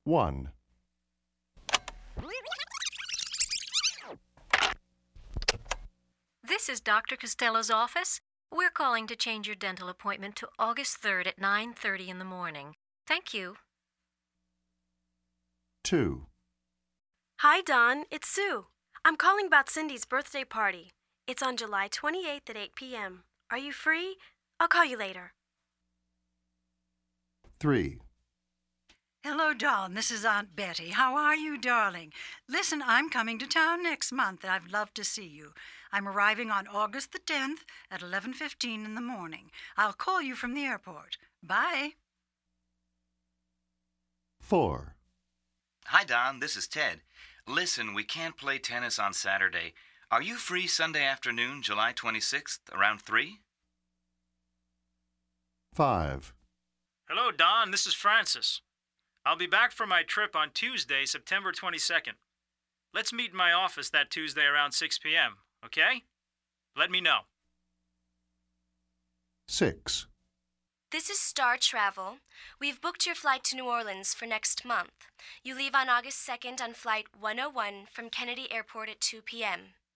1. This is Dr. Costello's office. We're calling to change your dental appointment to August 3rd at 9:30 in the morning. Thank you. 2. Hi, Don. It's Sue. I'm calling about Cindy's birthday party. It's on July 28th at 8 p.m. Are you free? I'll call you later. 3. Hello, Dawn. This is Aunt Betty. How are you, darling? Listen, I'm coming to town next month. I'd love to see you. I'm arriving on August the 10th at 11:15 in the morning. I'll call you from the airport. Bye. 4. Hi, Don. This is Ted. Listen, we can't play tennis on Saturday. Are you free Sunday afternoon, July 26th, around 3? 5. Hello, Don. This is Francis. I'll be back from my trip on Tuesday, September 22nd. Let's meet in my office that Tuesday around 6 p.m., okay? Let me know. 6. This is Star Travel. We've booked your flight to New Orleans for next month. You leave on August 2nd on Flight 101 from Kennedy Airport at 2 p.m.